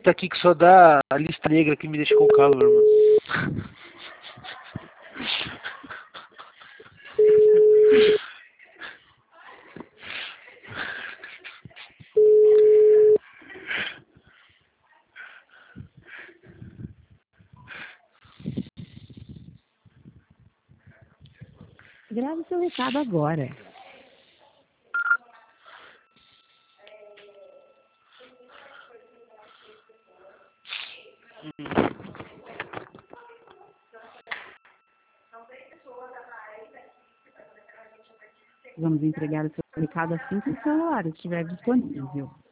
Tá aqui que só dá a lista negra que me deixa com calor, mano. Grave seu recado agora. Vamos entregar o seu recado assim que o celular estiver disponível.